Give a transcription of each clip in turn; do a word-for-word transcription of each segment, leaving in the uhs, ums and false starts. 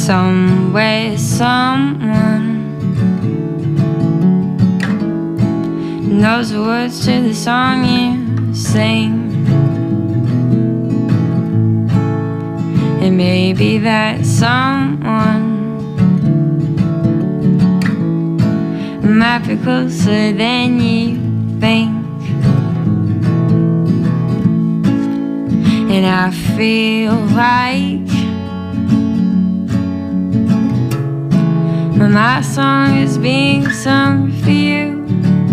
Somewhere, someone knows the words to the song you sing. It may be that someone might be closer than you think. And I feel like my song is being sung for you.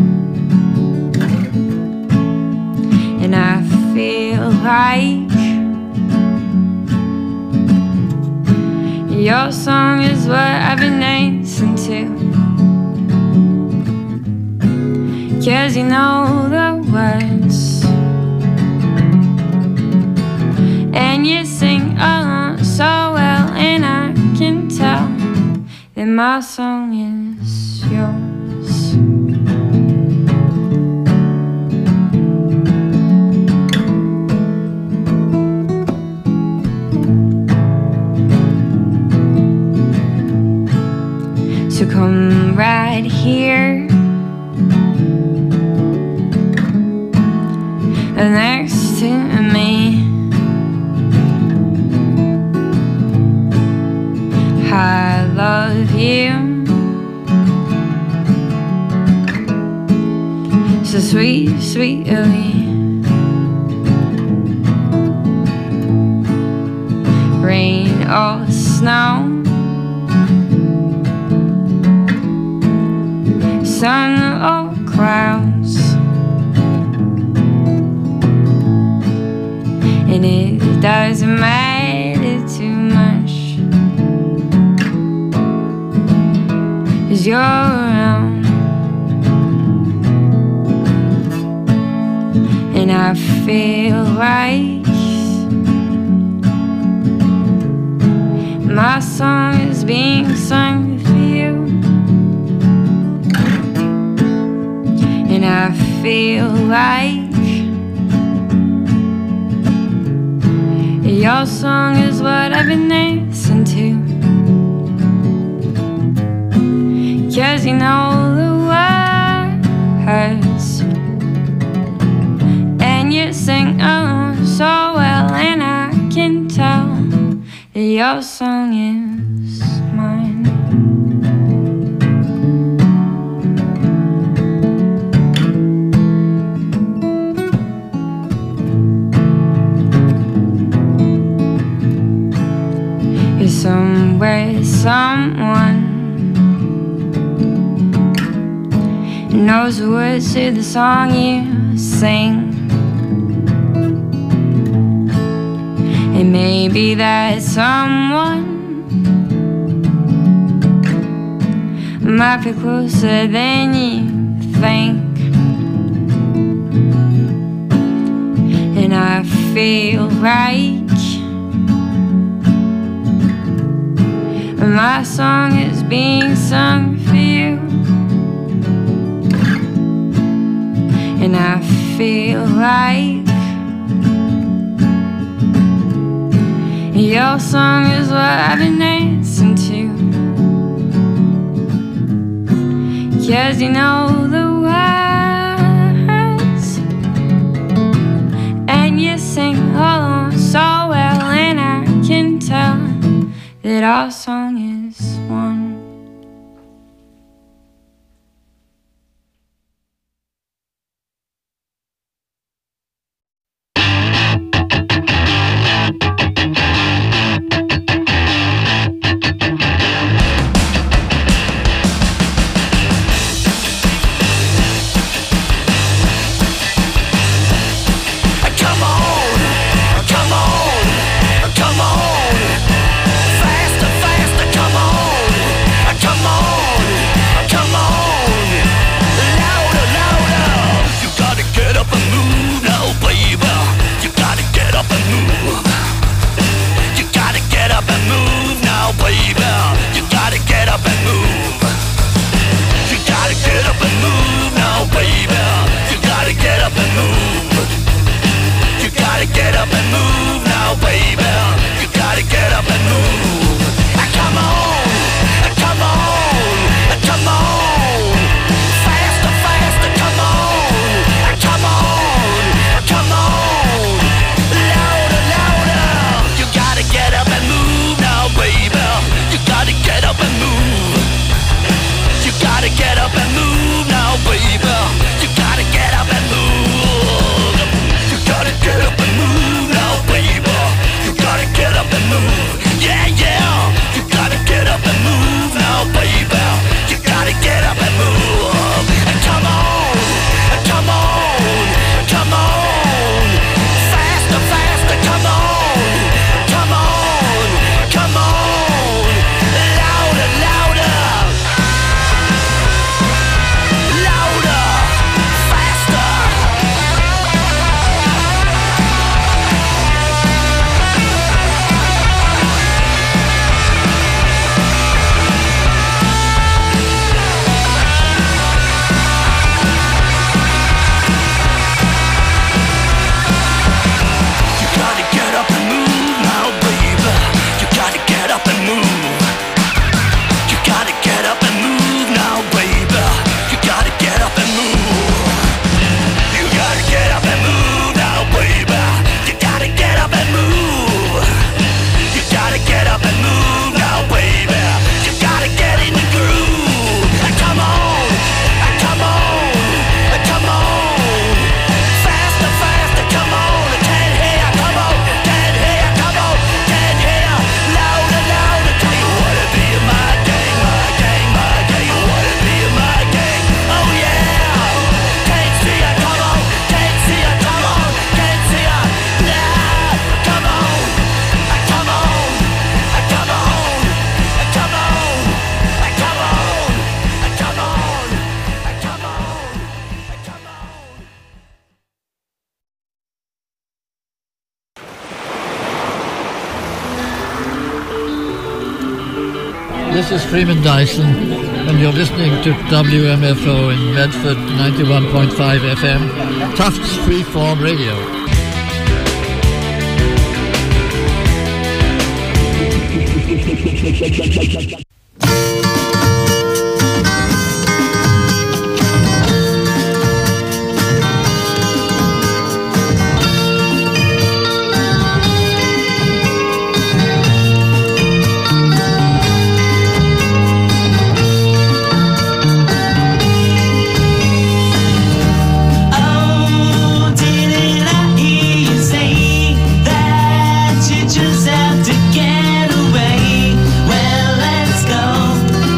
And I feel like your song is what I've been dancing to. 'Cause you know the words and you sing along so well, and I can tell that my song is yours. So come right here next to me. I love you so sweet, sweetly. Rain or snow, sun or clouds, and it doesn't matter too much, 'cause you're around. And I feel like my song is being sung for you. And I feel like your song is what I've been dancing to. 'Cause you know the words and you sing along so well, and I can tell that your song is mine. Somewhere, someone knows the words to the song you sing. It may be that someone might be closer than you think. And I feel like my song is being sung for you. And I feel like your song is what I've been dancing to. 'Cause you know the words and you sing along so well, and I can tell that our song is one. Come on, come on, come on. Faster, faster, come on. This is Freeman Dyson, and you're listening to W M F O in Medford, ninety-one point five F M, Tufts Freeform Radio. Just have to get away. Well, let's go.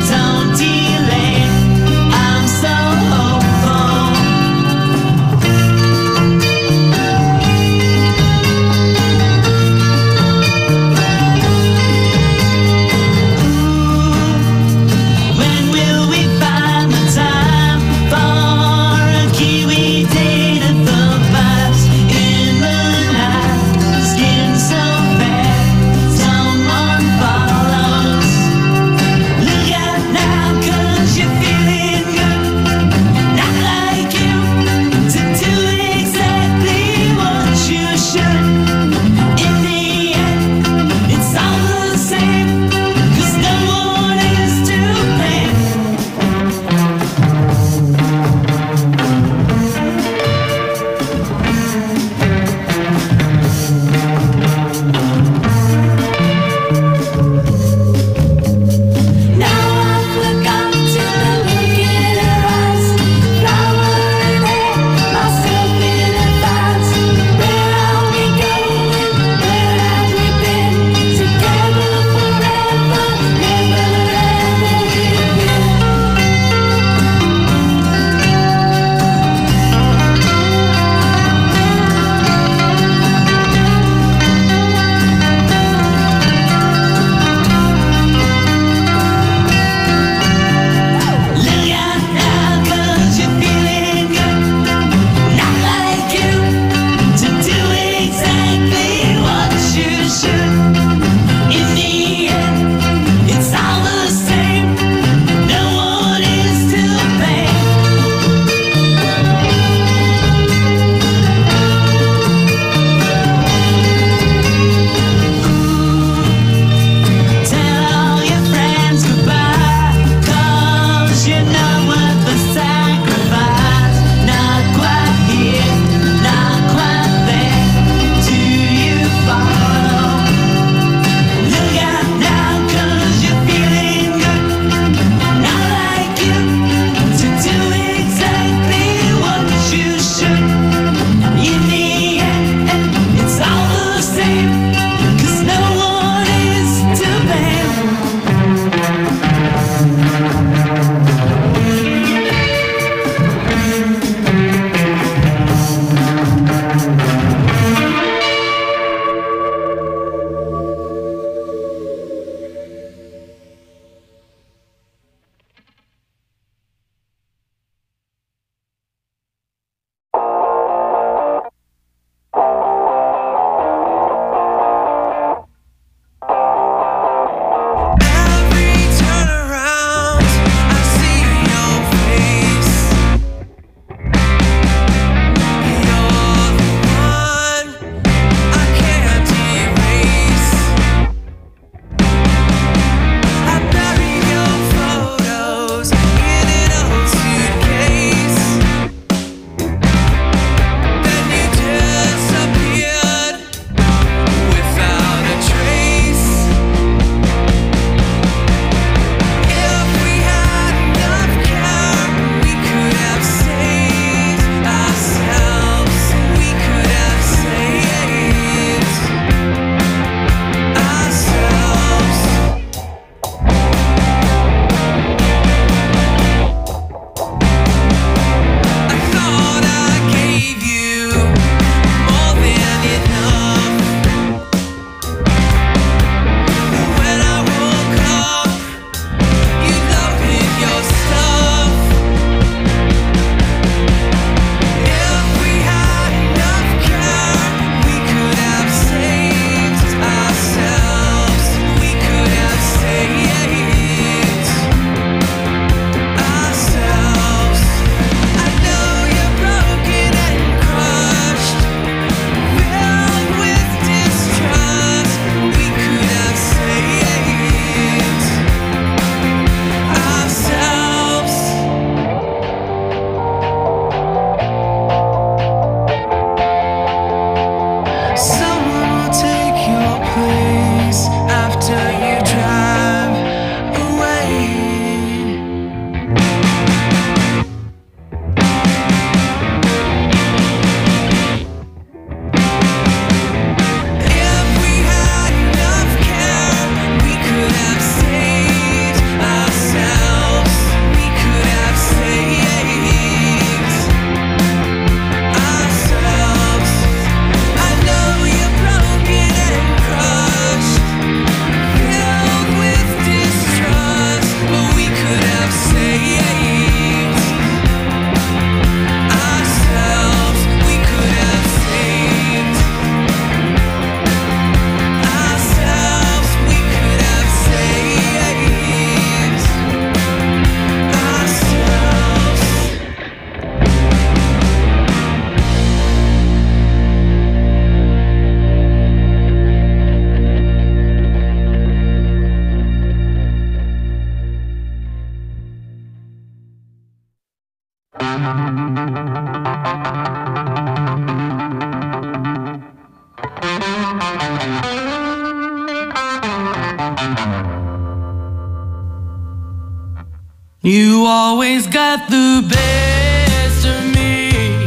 You always got the best of me.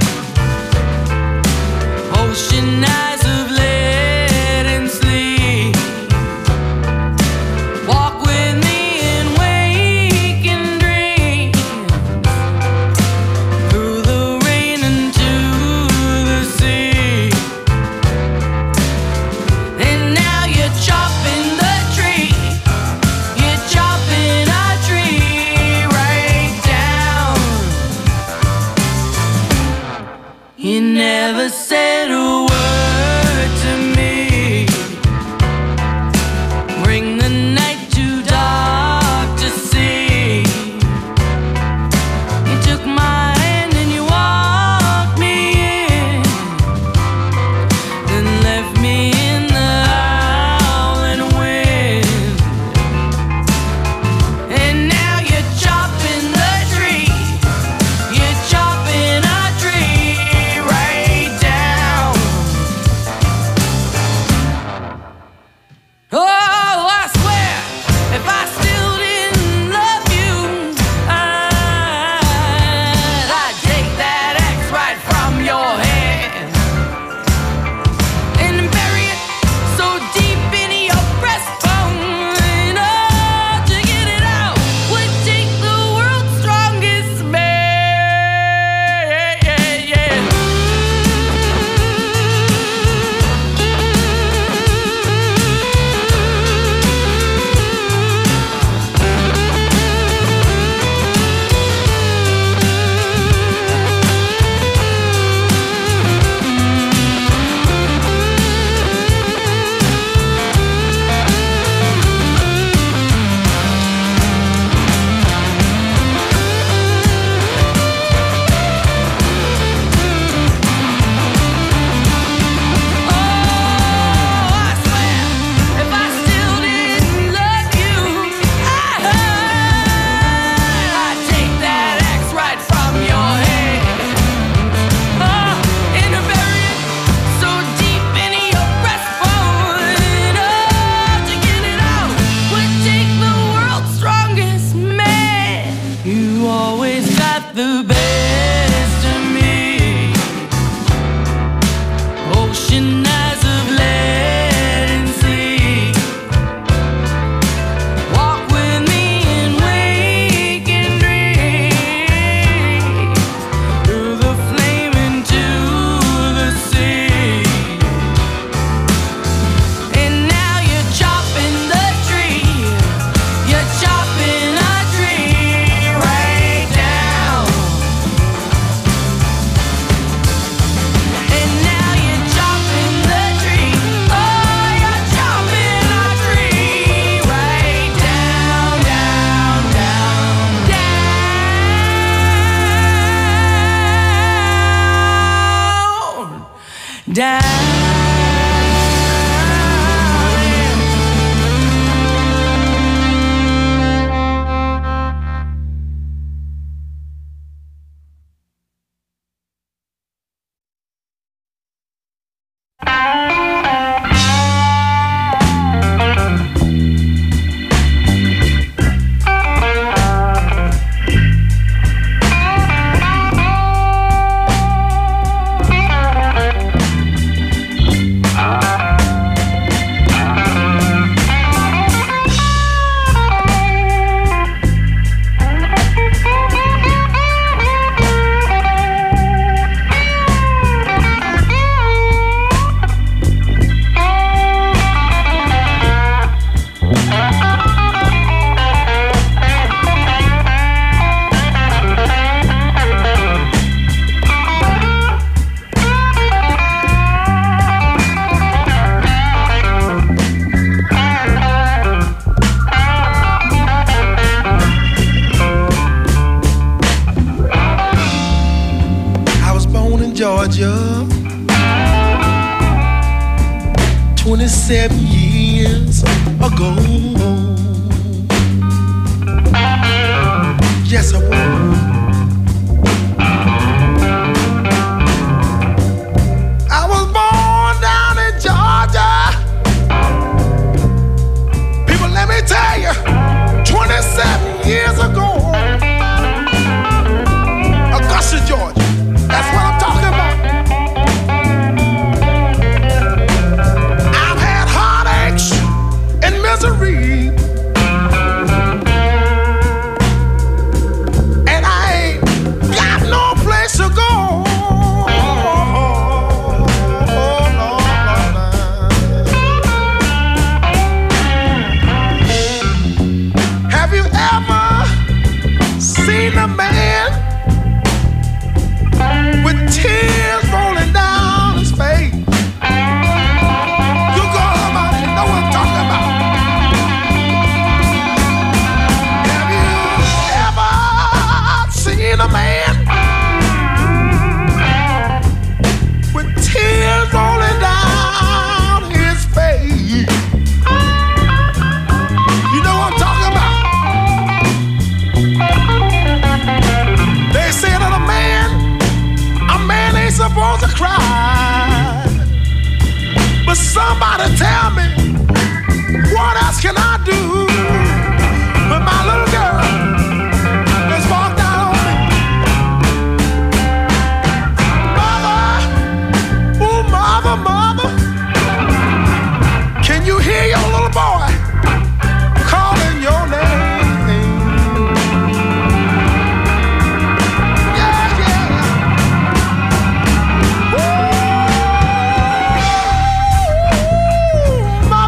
Ocean eyes of lead and sleep. Walk with me and wake and dream. Through the rain into the sea. And now you're chopping the tree. You're chopping a tree right down. You never said a word to me. Bring the night too dark to see. You took my hand and you walked me in, then left me in the howling wind. And now you're chopping the tree. You're chopping a tree right down. Oh, I swear, if I still didn't love you, I'd, I'd take that axe right from your hand and bury it so deep in your breastbone. Oh, to get it out would take the world's strongest man. Yeah, yeah. Oh, I swear, if I still didn't love you, I'd, I'd take that axe right from your hand. Oh, and bury it so deep in your breastbone. Oh, to get it out would take the world's strongest man. You always got the best of me. Ocean eyes of lead and sleep. Walk with me and wake and dream. Through the flame into the sea. And now you're chopping the tree. You're chopping a tree right down. And now you're chopping the tree. Oh, you're chopping a tree right down, down, down, down, down. Georgia, twenty-seven years ago. Yes, I was. I was born down in Georgia. People, let me tell you, twenty-seven years ago. Somebody tell me, what else can I do when my little girl has walked out on me? Mother, oh mother, mother, can you hear your little boy calling your name? Yeah, yeah. Ooh,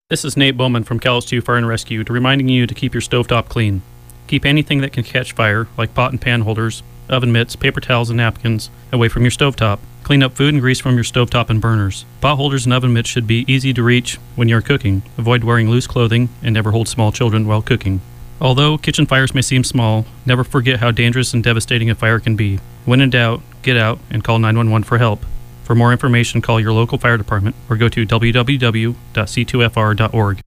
This is Nate Bowman from Calais Fire and Rescue, to reminding you to keep your stovetop clean. Keep anything that can catch fire, like pot and pan holders, oven mitts, paper towels, and napkins, away from your stovetop. Clean up food and grease from your stovetop and burners. Pot holders and oven mitts should be easy to reach when you're cooking. Avoid wearing loose clothing and never hold small children while cooking. Although kitchen fires may seem small, never forget how dangerous and devastating a fire can be. When in doubt, get out and call nine one one for help. For more information, call your local fire department or go to w w w dot c two f r dot org.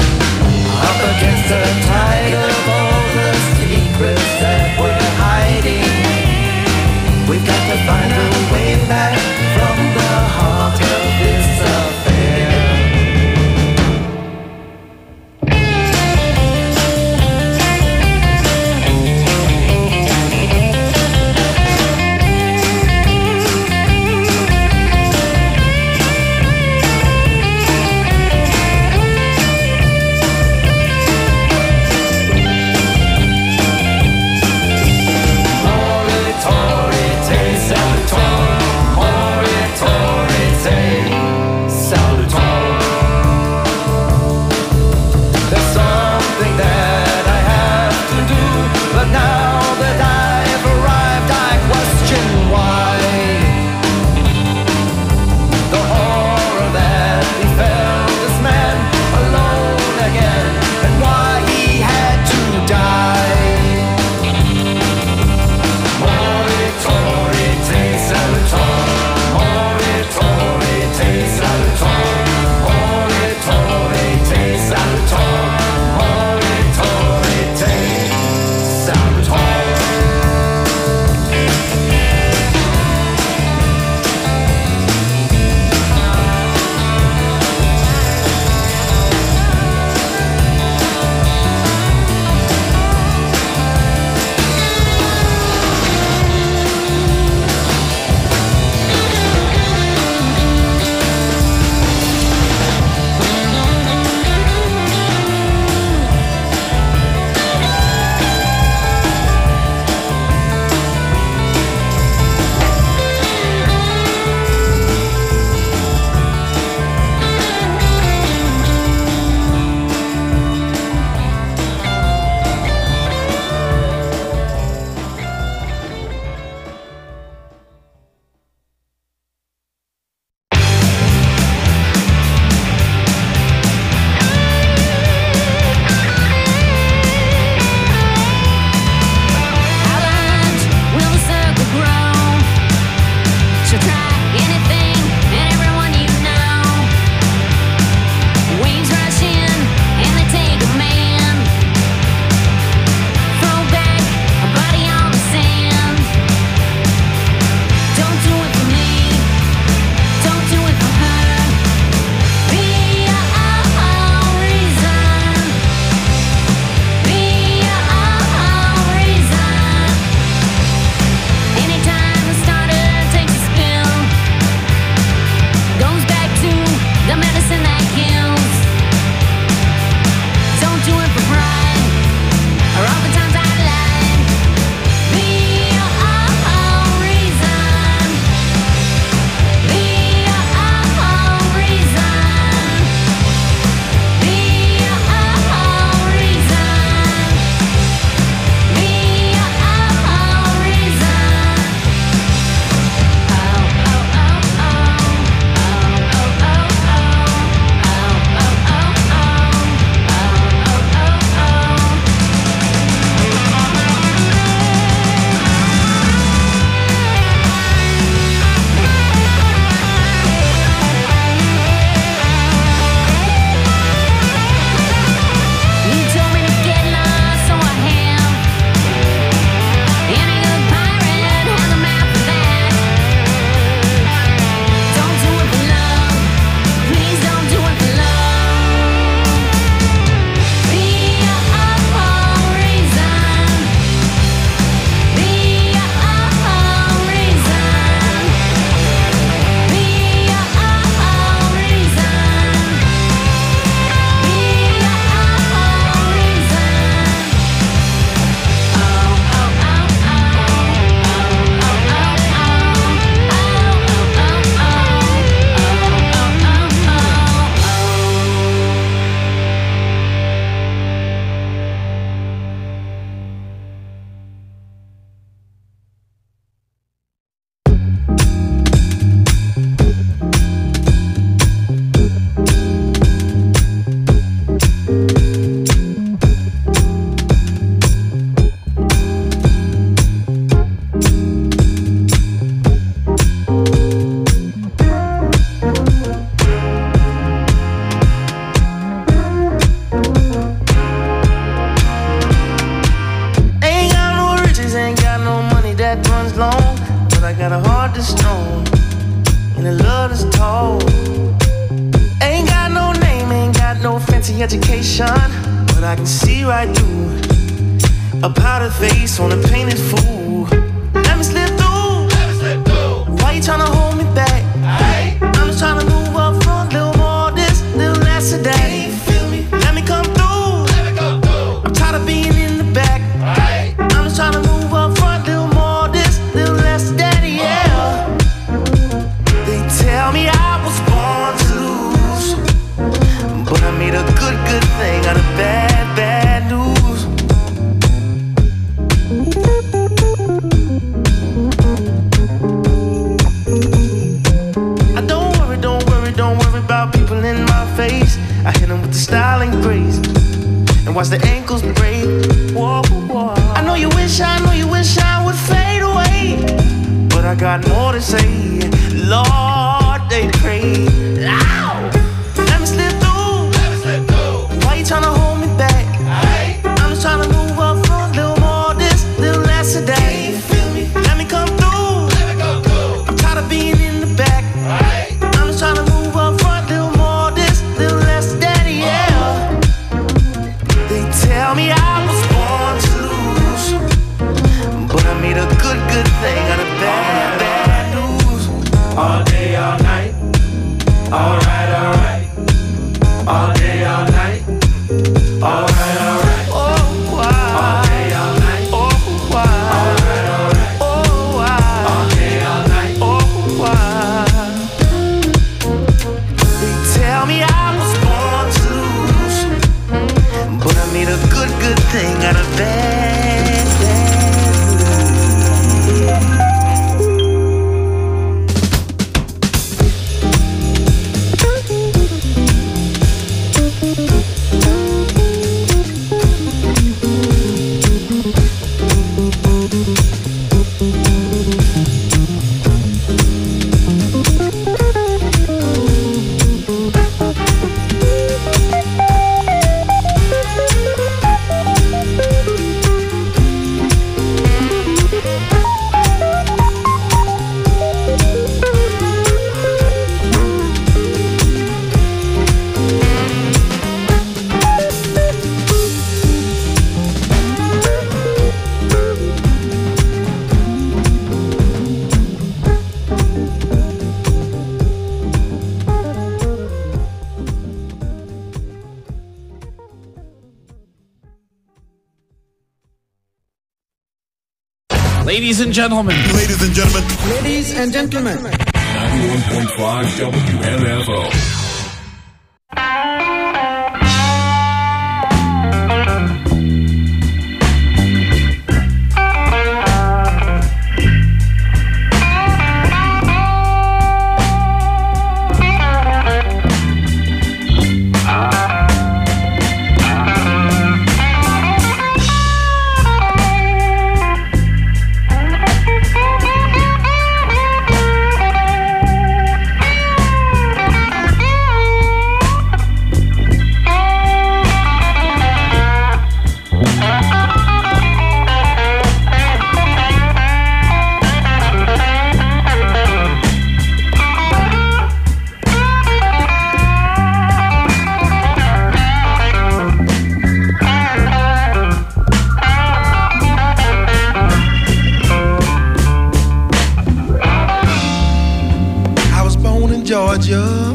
Against the tide of all the secrets that we're hiding. fancy education, but I can see right through a powdered face on a painted fool. Let me slip through. Let me slip through. Why you tryna hold me back? Aye. I'm just tryna move up front, little more this, little less of that. Can you feel me? Let me come through. Let me come through. I'm tired of being in the back. Aye. I'm just tryna move up front, little more this, little less of that. Yeah. They tell me I was born to lose, but I made a good, good thing out of bad, bad news. I don't worry, don't worry, don't worry about people in my face. I hit them with the style and grace, and watch the ankles break. Whoa, whoa. I know you wish, I know you wish I would fade away, but I got more to say. Lord, they pray. Ow! Let me slip through. Let me slip through. Why you tryna hold me back? Aye. I'm just tryna move up front, little more this, little less of that. Can you feel me? Let me come through. Let me come through. I'm tired of being in the back. Aye. I'm just tryna move up front, little more this, little less of that. Yeah. They tell me I was born to lose, but I made a good, good thing out of bad, bad news. All day, all night. Alright, alright. All day, all night. Alright, alright. Oh, wow. All day, all night. Oh, wow. Alright, alright. Oh, wow. All day, all night. Oh, wow. They tell me I was born to lose, but I made a good, good thing out of bad, bad news. Ladies and gentlemen. Ladies and gentlemen. Ladies and gentlemen. ninety-one point five W M F O. Georgia,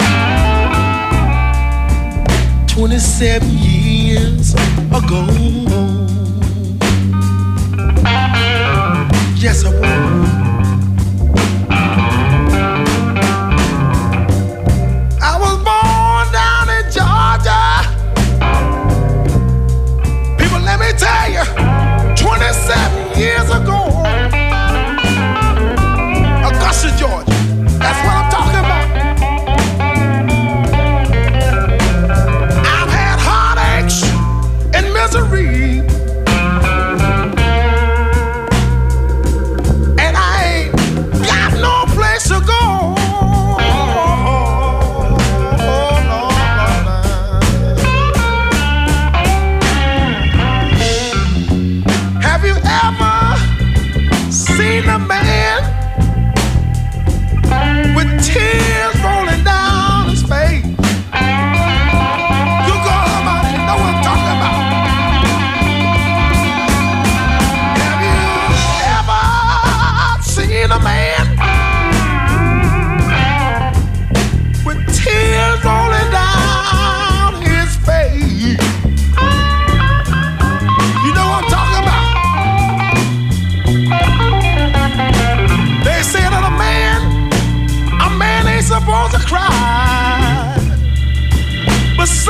twenty-seven years ago. Yes, I was. I was born down in Georgia. People, let me tell you, twenty-seven years ago, Augusta, Georgia. That's what I'm talking about. I've had heartaches and misery, and I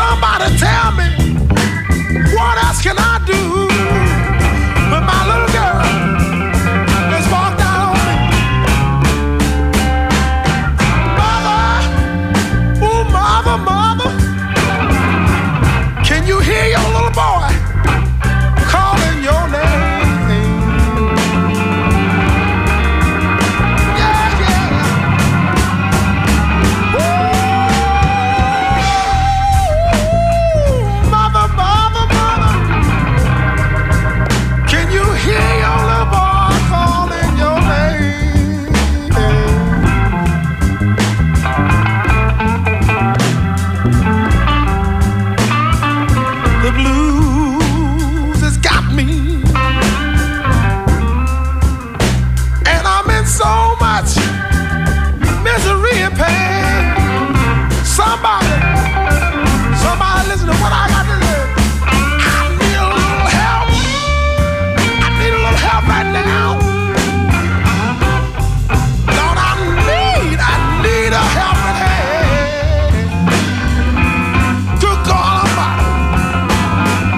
Somebody tell me, what else can I do when my little girl has walked out on me? Mother, oh mother, mother, can you hear your little boy calling your name? Yeah, yeah. Ooh, mother, mother, mother, can you hear your little boy calling your name? The blues has got me, and I'm in so much misery and pain. Somebody, somebody listen to what I got to do. I need a little help. I need a little help right now. Lord, I need, I need a helping hand. Good God Almighty.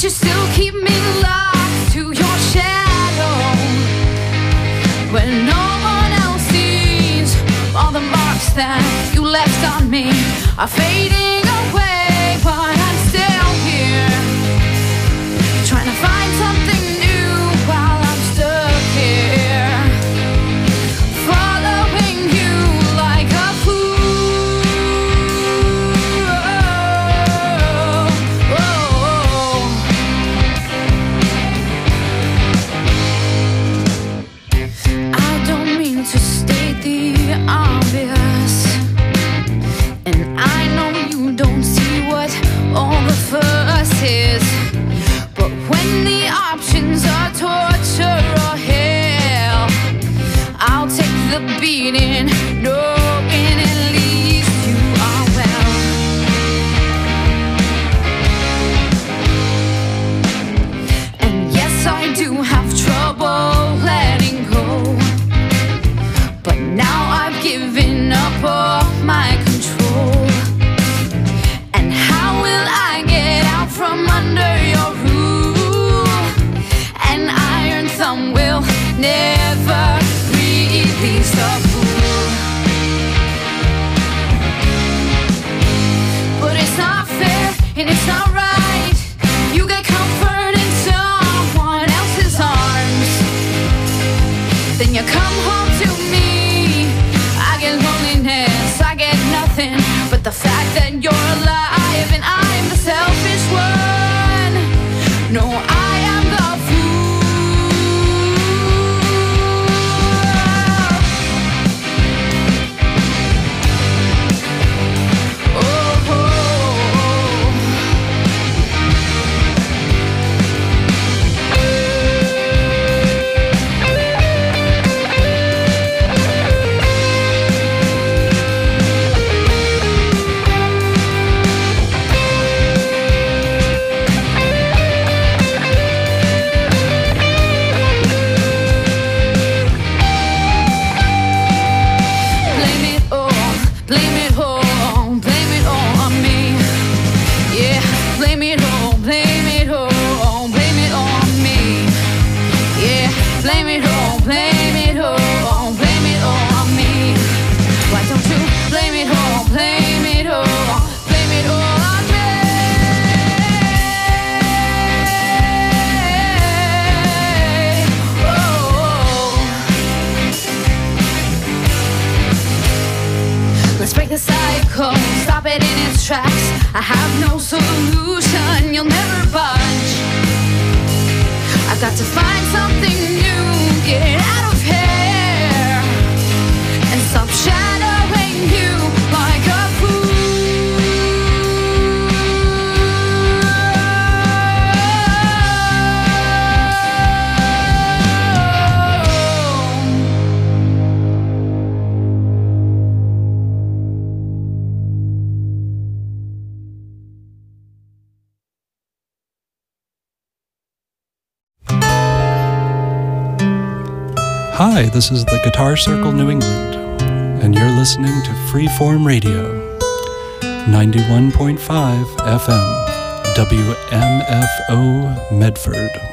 you still keep me locked to your shadow when no one else sees. All the marks that you left on me are fading away, but I'm still here, trying to find something new while I'm stuck here, following you like a fool. Oh, oh. I don't mean to state the obvious, and I know you don't see what all the fuss is, but when the options are torture or hell, I'll take the beating, knowing at least you are well. And yes, I do have trouble letting go, but now I've given up all my control. And how will I get out from under your rule? An iron thumb will never release the fool. But it's not fair and it's not right. You get comfort in someone else's arms, then you come home to me. I get loneliness, I get nothing but the fact that you're alive and I'm the selfish one. No, I am the fool. Oh, oh, blame it all, blame it all, blame it all on me. Yeah, blame it all, blame it all, blame it all on me. Yeah, blame it all, blame it all, blame it all on me. Why don't you blame it all, blame it all, blame it all on me? Oh. Let's break the cycle, stop it in its tracks. I have no solution, you'll never budge. I've got to find something new, get out of here, and stop shadowing you like a Hi, this is the Guitar Circle New England, and you're listening to Freeform Radio, ninety-one point five F M, W M F O Medford.